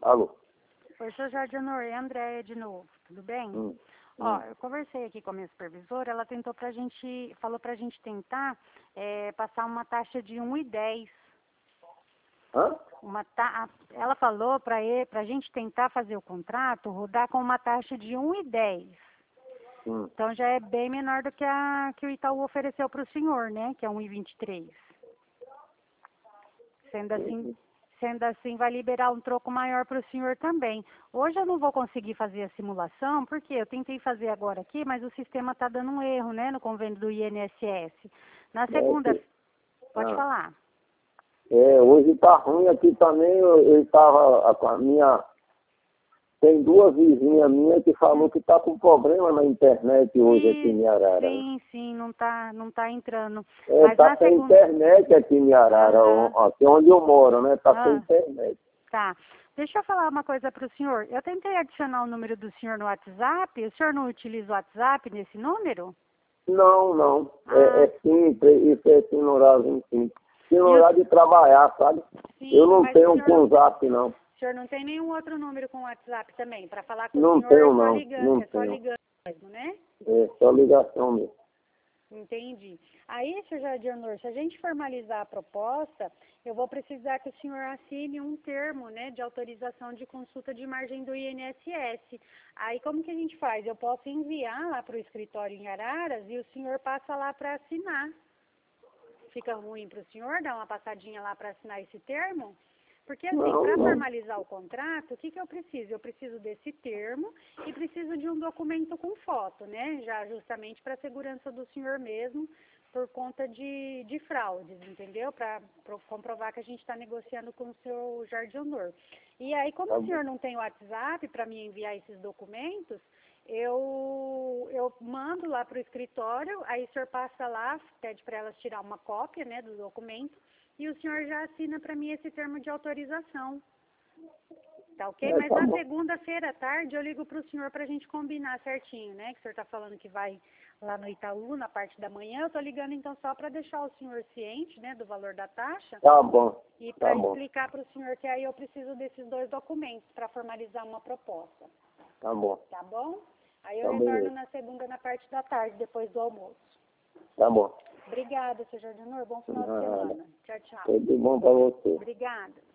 Alô? Oi, seu Jardim Honor, é a Andréia de novo, tudo bem? Ó, eu conversei aqui com a minha supervisora, ela falou pra gente tentar passar uma taxa de 1,10. Hã? Ela falou pra gente tentar fazer o contrato, rodar com uma taxa de 1,10. Então já é bem menor do que o Itaú ofereceu para o senhor, né? Que é 1,23. Sendo assim, vai liberar um troco maior para o senhor também. Hoje eu não vou conseguir fazer a simulação, porque eu tentei fazer agora aqui, mas o sistema está dando um erro, né, no convênio do INSS. Na segunda, pode falar. Hoje tá ruim aqui também, eu tava com a minha... Tem duas vizinhas minhas que falou que tá com problema na internet hoje aqui em Arara. Sim, não tá entrando. Mas tá sem internet aqui em Arara, aqui onde eu moro, né? Tá sem internet. Tá. Deixa eu falar uma coisa para o senhor. Eu tentei adicionar o número do senhor no WhatsApp. O senhor não utiliza o WhatsApp nesse número? Não. É simples, isso é assim no horário simples. No horário de trabalhar, sabe? Sim, eu não tenho com zap, não. O senhor não tem nenhum outro número com WhatsApp também? Para falar com não o senhor tenho, é só não. ligando, Não é só tenho. ligando mesmo, né? É só ligação mesmo. Entendi. Aí, seu Jardim Honor, se a gente formalizar a proposta, eu vou precisar que o senhor assine um termo, né, de autorização de consulta de margem do INSS. Aí, como que a gente faz? Eu posso enviar lá para o escritório em Araras e o senhor passa lá para assinar. Fica ruim para o senhor dar uma passadinha lá para assinar esse termo? Porque, assim, para formalizar o contrato, o que eu preciso? Eu preciso desse termo e preciso de um documento com foto, né? Já justamente para a segurança do senhor mesmo, por conta de fraudes, entendeu? Para comprovar que a gente está negociando com o seu Jardim Honor. E aí, como o senhor não tem WhatsApp para me enviar esses documentos, eu mando lá para o escritório, aí o senhor passa lá, pede para elas tirar uma cópia, né, do documento, e o senhor já assina para mim esse termo de autorização. Tá ok? Mas na segunda-feira à tarde eu ligo para o senhor para a gente combinar certinho, né? Que o senhor está falando que vai lá no Itaú, na parte da manhã. Eu estou ligando então só para deixar o senhor ciente, né, do valor da taxa. Tá bom. E para explicar para o senhor que aí eu preciso desses dois documentos para formalizar uma proposta. Tá bom. Tá bom? Aí eu retorno na segunda, na parte da tarde, depois do almoço. Tá bom. Obrigada, seu Jardim Honor. Bom final de semana. Tchau. Tudo bom para você. Obrigada.